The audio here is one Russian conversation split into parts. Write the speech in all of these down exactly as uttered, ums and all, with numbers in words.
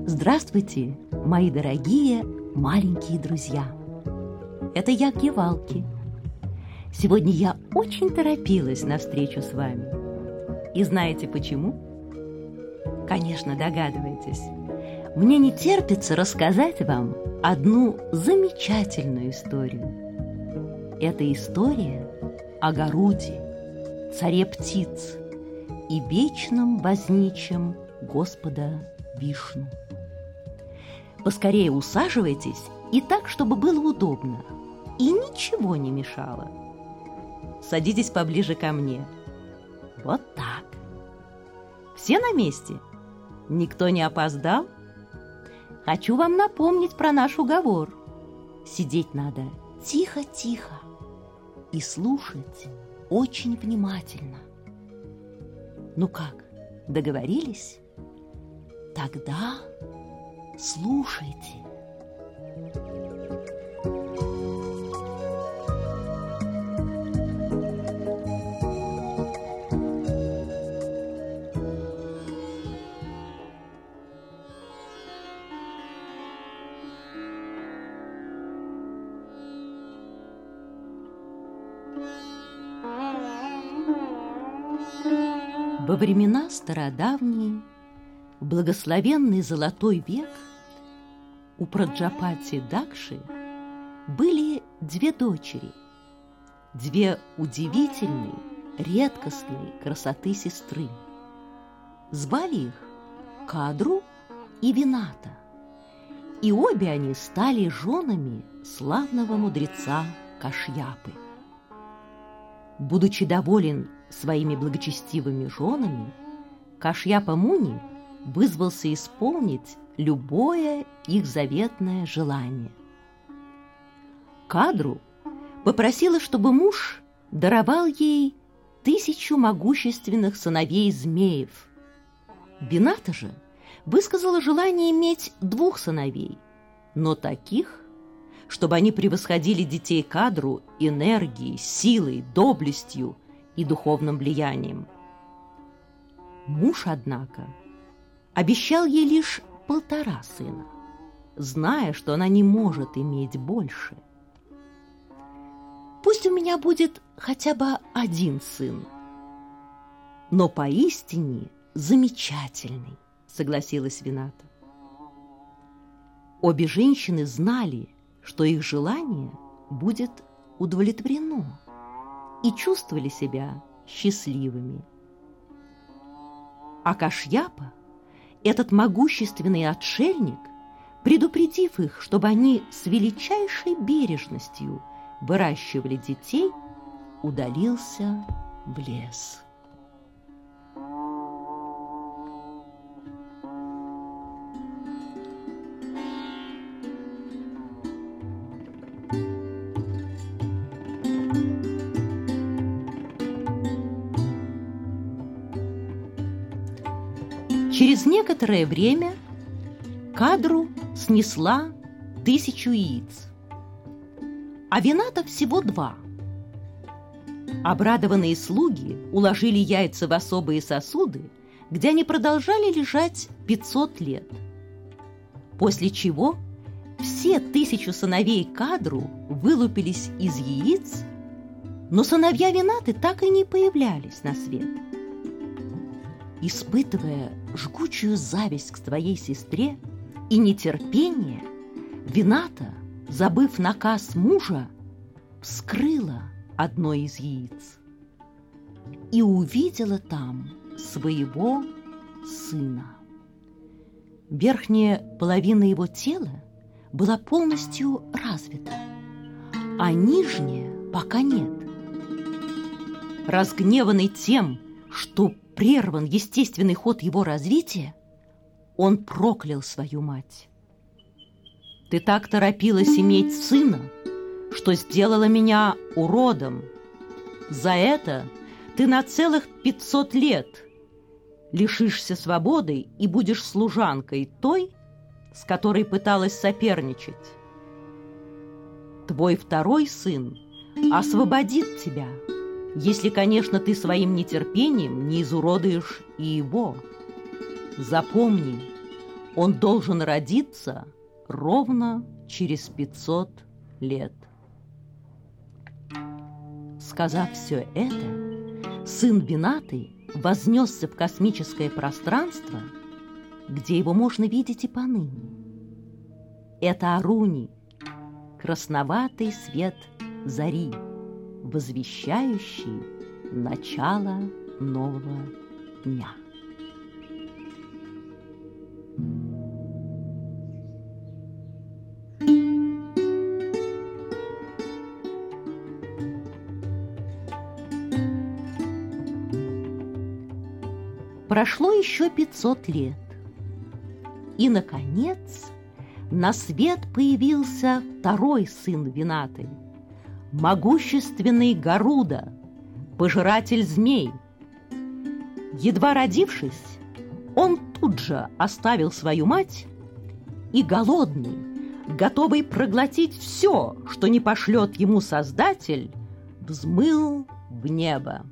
Здравствуйте, мои дорогие маленькие друзья! Это я, Гевалки. Сегодня я очень торопилась на встречу с вами. И знаете почему? Конечно, догадываетесь. Мне не терпится рассказать вам одну замечательную историю. Это история о Горуде, царе птиц и вечном возничем Господа Вишну. Поскорее усаживайтесь и так, чтобы было удобно, и ничего не мешало. Садитесь поближе ко мне. Вот так. Все на месте? Никто не опоздал? Хочу вам напомнить про наш уговор. Сидеть надо тихо-тихо и слушать очень внимательно. Ну как, договорились? Тогда слушайте. Во времена стародавние, в благословенный золотой век, у Праджапати Дакши были две дочери, две удивительные, редкостные красоты сестры. Звали их Кадру и Вината, и обе они стали женами славного мудреца Кашьяпы. Будучи доволен своими благочестивыми женами, Кашьяпа Муни вызвался исполнить любое их заветное желание. Кадру попросила, чтобы муж даровал ей тысячу могущественных сыновей-змеев. Вината же высказала желание иметь двух сыновей, но таких, чтобы они превосходили детей Кадру энергией, силой, доблестью и духовным влиянием. Муж, однако, обещал ей лишь полтора сына, зная, что она не может иметь больше. «Пусть у меня будет хотя бы один сын, но поистине замечательный», — согласилась Вината. Обе женщины знали, что их желание будет удовлетворено, и чувствовали себя счастливыми. А Кашьяпа, этот могущественный отшельник, предупредив их, чтобы они с величайшей бережностью выращивали детей, удалился в лес. Через некоторое время Кадру снесла тысячу яиц, а Вината всего два. Обрадованные слуги уложили яйца в особые сосуды, где они продолжали лежать пятьсот лет. После чего все тысячу сыновей Кадру вылупились из яиц, но сыновья Винаты так и не появлялись на свет. Испытывая жгучую зависть к своей сестре и нетерпение, Вината, забыв наказ мужа, вскрыла одно из яиц и увидела там своего сына. Верхняя половина его тела была полностью развита, а нижняя пока нет. Разгневанный тем, что прерван естественный ход его развития, он проклял свою мать. «Ты так торопилась иметь сына, что сделала меня уродом. За это ты на целых пятьсот лет лишишься свободы и будешь служанкой той, с которой пыталась соперничать. Твой второй сын освободит тебя, если, конечно, ты своим нетерпением не изуродуешь и его. Запомни, Он должен родиться ровно через пятьсот лет. Сказав все это, сын Винаты вознесся в космическое пространство, где его можно видеть и поныне. Это Аруни, красноватый свет зари, возвещающий начало нового дня. Прошло еще пятьсот лет, и, наконец, на свет появился второй сын Винаты, могущественный Гаруда, пожиратель змей. Едва родившись, он тут же оставил свою мать и, голодный, готовый проглотить все, что не пошлет ему Создатель, взмыл в небо.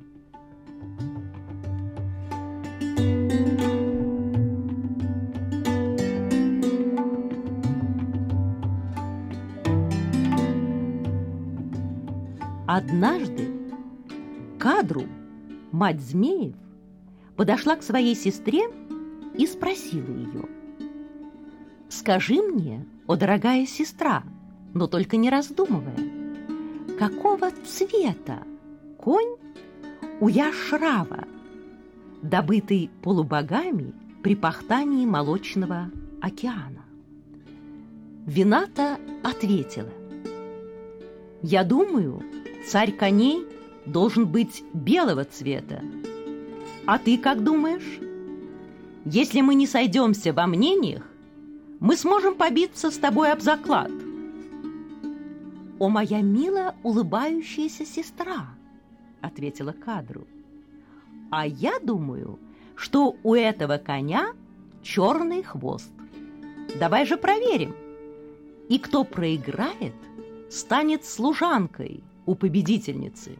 Однажды Кадру, мать змеев, подошла к своей сестре и спросила ее: «Скажи мне, о дорогая сестра, но только не раздумывая, какого цвета конь у Яшрава, добытый полубогами при пахтании молочного океана?» Вината ответила: «Я думаю, царь коней должен быть белого цвета. А ты как думаешь? Если мы не сойдемся во мнениях, мы сможем побиться с тобой об заклад». «О, моя милая улыбающаяся сестра», — ответила Кадру, «а я думаю, что у этого коня черный хвост. Давай же проверим. И кто проиграет, станет служанкой у победительницы».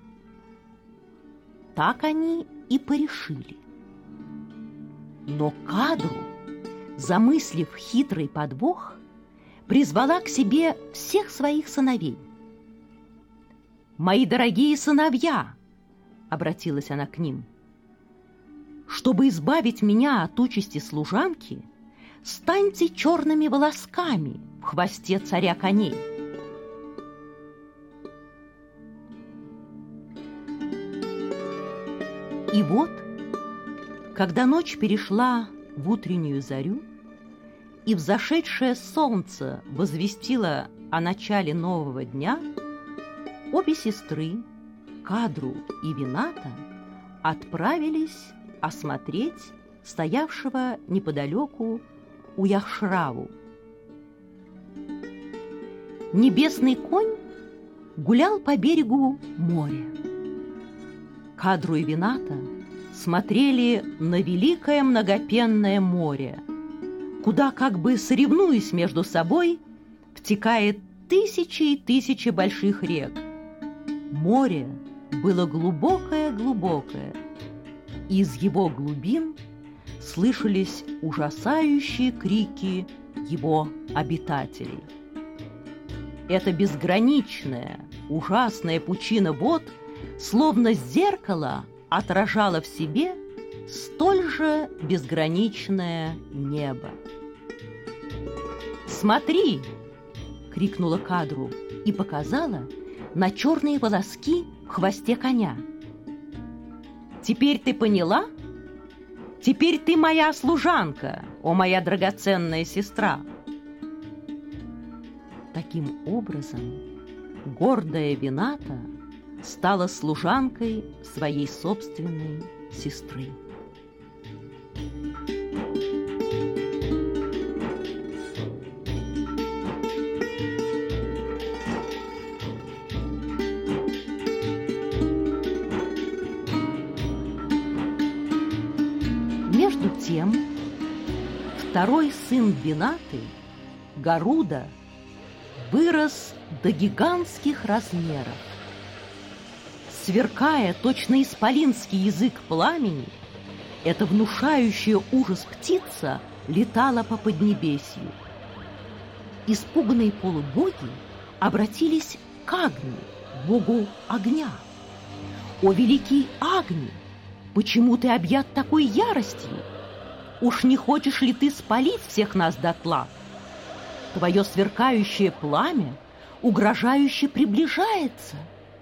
Так они и порешили. Но Кадру, замыслив хитрый подвох, призвала к себе всех своих сыновей. «Мои дорогие сыновья», — обратилась она к ним, «чтобы избавить меня от участи служанки, станьте черными волосками в хвосте царя коней». И вот, когда ночь перешла в утреннюю зарю, и взошедшее солнце возвестило о начале нового дня, обе сестры, Кадру и Вината, отправились осмотреть стоявшего неподалеку Уяшраву. Небесный конь гулял по берегу моря. Кадру и Вината смотрели на великое многопенное море, куда, как бы соревнуясь между собой, втекает тысячи и тысячи больших рек. Море было глубокое-глубокое, и из его глубин слышались ужасающие крики его обитателей. Эта безграничная, ужасная пучина вод словно зеркало отражало в себе столь же безграничное небо. «Смотри!» — крикнула Кадру и показала на черные волоски в хвосте коня. «Теперь ты поняла? Теперь ты моя служанка, о моя драгоценная сестра!» Таким образом, гордая Вината стала служанкой своей собственной сестры. Между тем, второй сын Винаты, Гаруда, вырос до гигантских размеров. Сверкая точно исполинский язык пламени, эта внушающая ужас птица летала по поднебесью. Испуганные полубоги обратились к Агни, богу огня. «О, великий Агни, почему ты объят такой яростью? Уж не хочешь ли ты спалить всех нас дотла? Твое сверкающее пламя угрожающе приближается».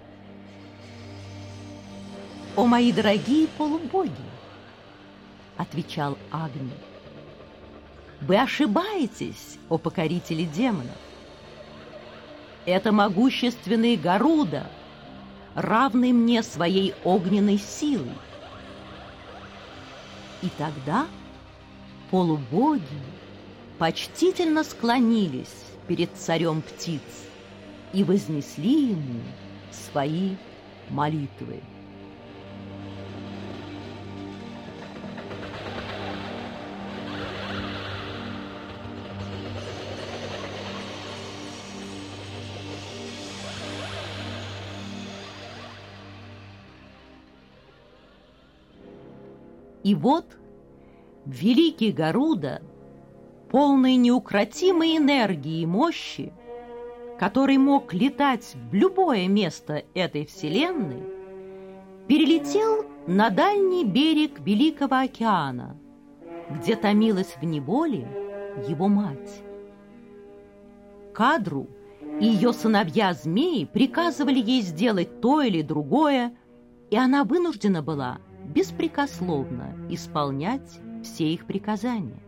«О, мои дорогие полубоги!» — отвечал Агни. «Вы ошибаетесь, о покорители демонов. Это могущественный Гаруда, равный мне своей огненной силой». И тогда полубоги почтительно склонились перед царем птиц и вознесли ему свои молитвы. И вот великий Гаруда, полный неукротимой энергии и мощи, который мог летать в любое место этой вселенной, перелетел на дальний берег Великого океана, где томилась в неволе его мать. Кадру и ее сыновья-змеи приказывали ей сделать то или другое, и она вынуждена была беспрекословно исполнять все их приказания.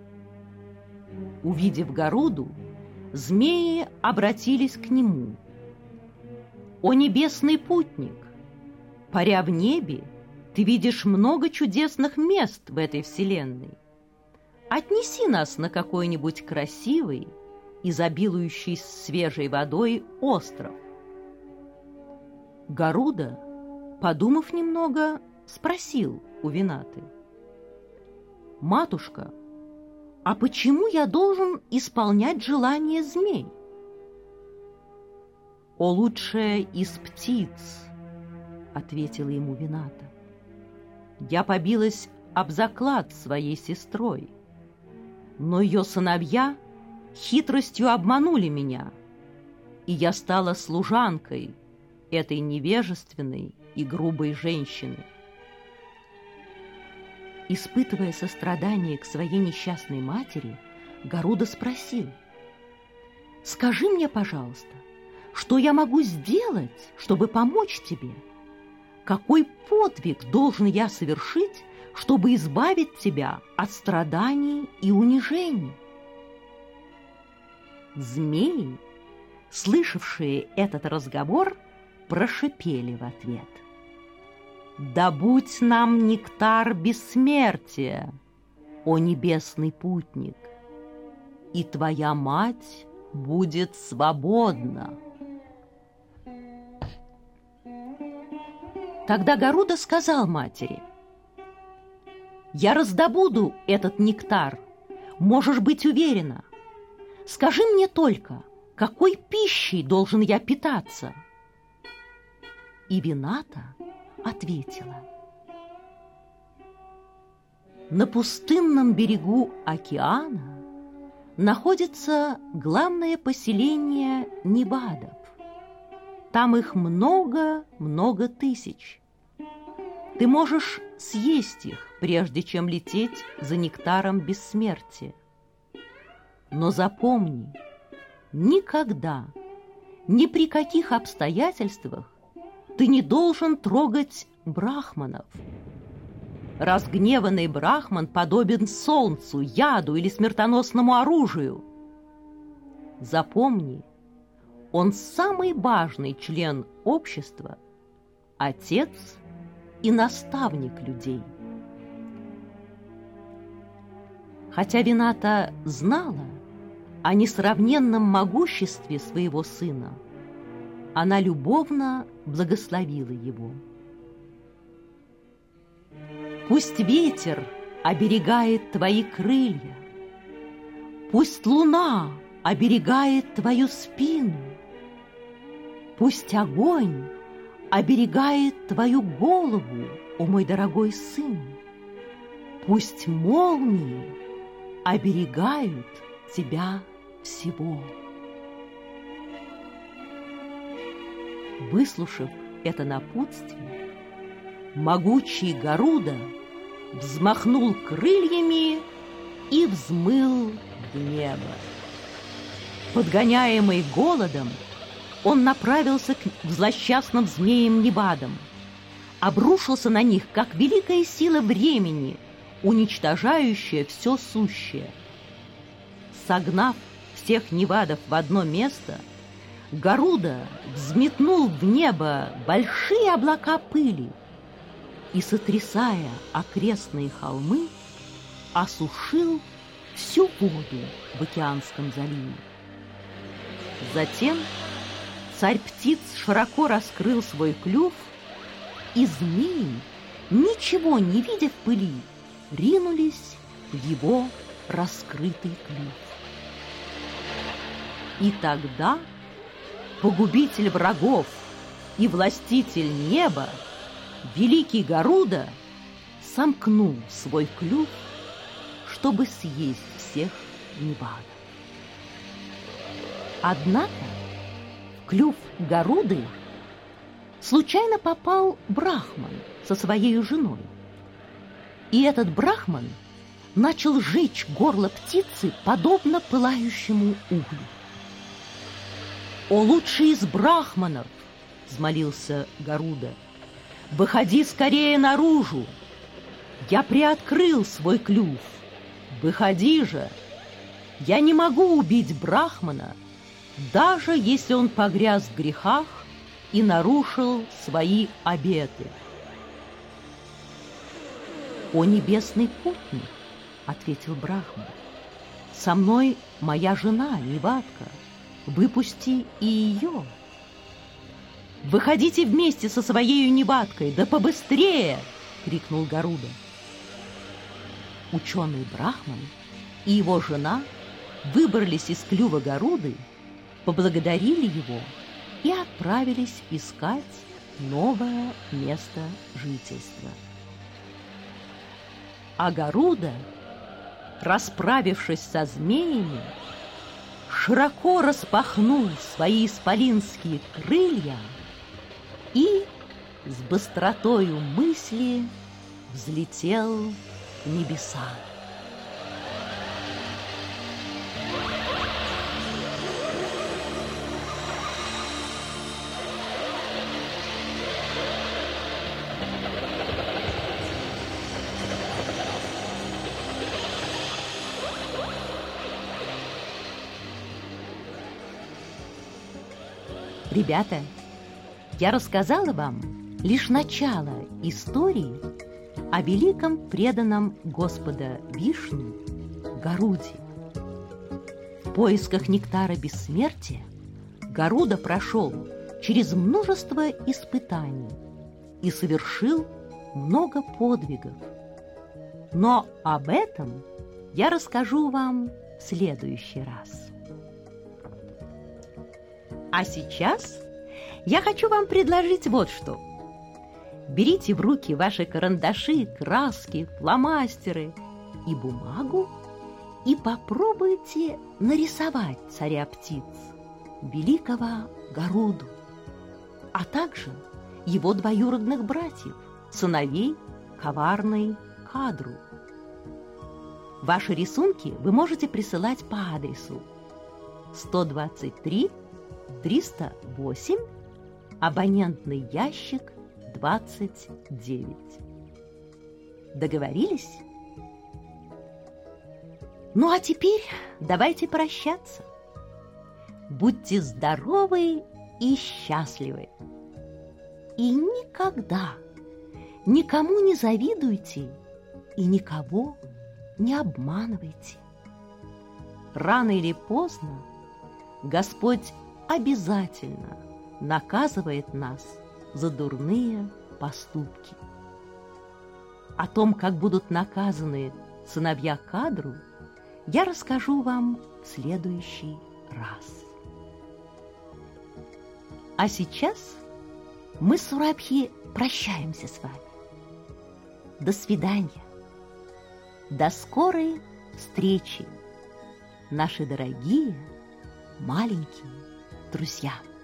Увидев Гаруду, змеи обратились к нему. «О, небесный путник, паря в небе, ты видишь много чудесных мест в этой вселенной. Отнеси нас на какой-нибудь красивый, изобилующий свежей водой остров». Гаруда, подумав немного, спросил у Винаты: «Матушка, а почему я должен исполнять желания змей?» «О, лучшая из птиц!» — ответила ему Вината. «Я побилась об заклад своей сестрой, но ее сыновья хитростью обманули меня, и я стала служанкой этой невежественной и грубой женщины». Испытывая сострадание к своей несчастной матери, Гаруда спросил: «Скажи мне, пожалуйста, что я могу сделать, чтобы помочь тебе? Какой подвиг должен я совершить, чтобы избавить тебя от страданий и унижений?» Змеи, слышавшие этот разговор, прошипели в ответ: «Добудь нам нектар бессмертия, о небесный путник, и твоя мать будет свободна». Тогда Гаруда сказал матери: «Я раздобуду этот нектар, можешь быть уверена. Скажи мне только, какой пищей должен я питаться?» И Вината ответила: «На пустынном берегу океана находится главное поселение Небадов. Там их много-много тысяч. Ты можешь съесть их, прежде чем лететь за нектаром бессмертия. Но запомни, никогда, ни при каких обстоятельствах ты не должен трогать брахманов. Разгневанный брахман подобен солнцу, яду или смертоносному оружию. Запомни, он самый важный член общества, отец и наставник людей». Хотя Вината знала о несравненном могуществе своего сына, она любовно благословила его. «Пусть ветер оберегает твои крылья, пусть луна оберегает твою спину, пусть огонь оберегает твою голову, о мой дорогой сын, пусть молнии оберегают тебя всего. Выслушав это напутствие, могучий Гаруда взмахнул крыльями и взмыл в небо. Подгоняемый голодом, он направился к злосчастным змеям-невадам, обрушился на них, как великая сила времени, уничтожающая все сущее. Согнав всех невадов в одно место, Гаруда взметнул в небо большие облака пыли и, сотрясая окрестные холмы, осушил всю воду в океанском заливе. Затем царь птиц широко раскрыл свой клюв, и змеи, ничего не видя в пыли, ринулись в его раскрытый клюв. И тогда погубитель врагов и властитель неба, великий Гаруда, сомкнул свой клюв, чтобы съесть всех невадов. Однако в клюв Гаруды случайно попал брахман со своей женой. И этот брахман начал жечь горло птицы, подобно пылающему углю. «О, лучший из брахманов!» — взмолился Гаруда. «Выходи скорее наружу! Я приоткрыл свой клюв. Выходи же! Я не могу убить брахмана, даже если он погряз в грехах и нарушил свои обеты». «О, небесный путник!» — ответил брахман. «Со мной моя жена, невадка. Выпусти и ее». «Выходите вместе со своей невадкой, да побыстрее!» — крикнул Гаруда. Ученый брахман и его жена выбрались из клюва Гаруды, поблагодарили его и отправились искать новое место жительства. А Гаруда, расправившись со змеями, широко распахнул свои исполинские крылья и с быстротою мысли взлетел в небеса. Ребята, я рассказала вам лишь начало истории о великом преданном Господа Вишну Гаруде. В поисках нектара бессмертия Гаруда прошел через множество испытаний и совершил много подвигов. Но об этом я расскажу вам в следующий раз. А сейчас я хочу вам предложить вот что. Берите в руки ваши карандаши, краски, фломастеры и бумагу и попробуйте нарисовать царя птиц, великого Гаруду, а также его двоюродных братьев, сыновей коварной Кадру. Ваши рисунки вы можете присылать по адресу сто двадцать три триста восемь, абонентный ящик двадцать девять. Договорились? Ну а теперь давайте прощаться. Будьте здоровы и счастливы. И никогда никому не завидуйте и никого не обманывайте. Рано или поздно Господь обязательно наказывает нас за дурные поступки. О том, как будут наказаны сыновья Кадру, я расскажу вам в следующий раз. А сейчас мы с Сурабхи прощаемся с вами. До свидания. До скорой встречи, наши дорогие маленькие друзья.